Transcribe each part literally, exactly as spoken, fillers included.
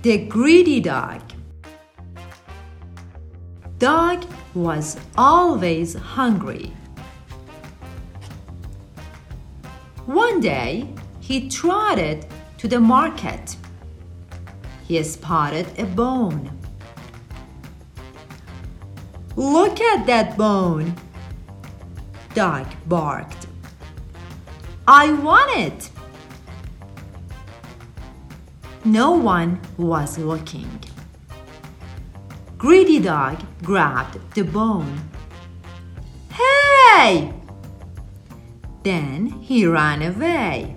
The greedy dog. Dog was always hungry. One day, he trotted to the market. He spotted a bone. "Look at that bone!" Dog barked. "I want it!" No one was looking. Greedy Dog grabbed the bone. "Hey!" Then he ran away.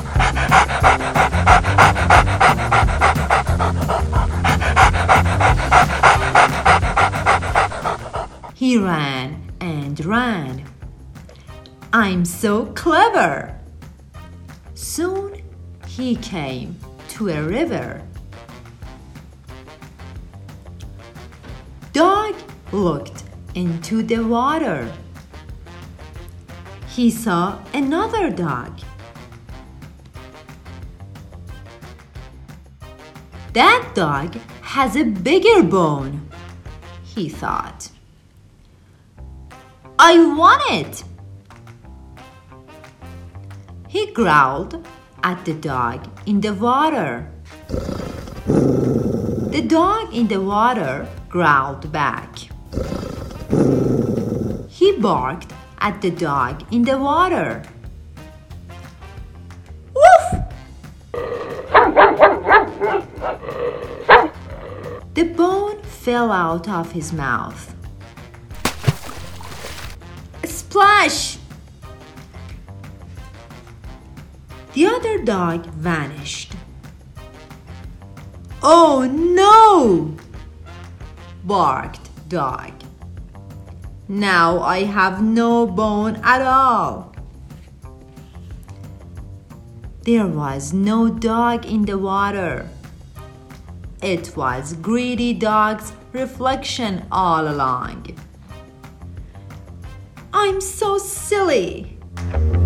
He ran and ran. "I'm so clever!" Soon he came to a river. Dog looked into the water. He saw another dog. "That dog has a bigger bone," he thought. "I want it!" He growled at the dog in the water. The dog in the water growled back. He barked at the dog in the water. "Woof!" The bone fell out of his mouth. Splash! The other dog vanished. "Oh no!" barked Dog. "Now I have no bone at all." There was no dog in the water. It was Greedy Dog's reflection all along. "I'm so silly."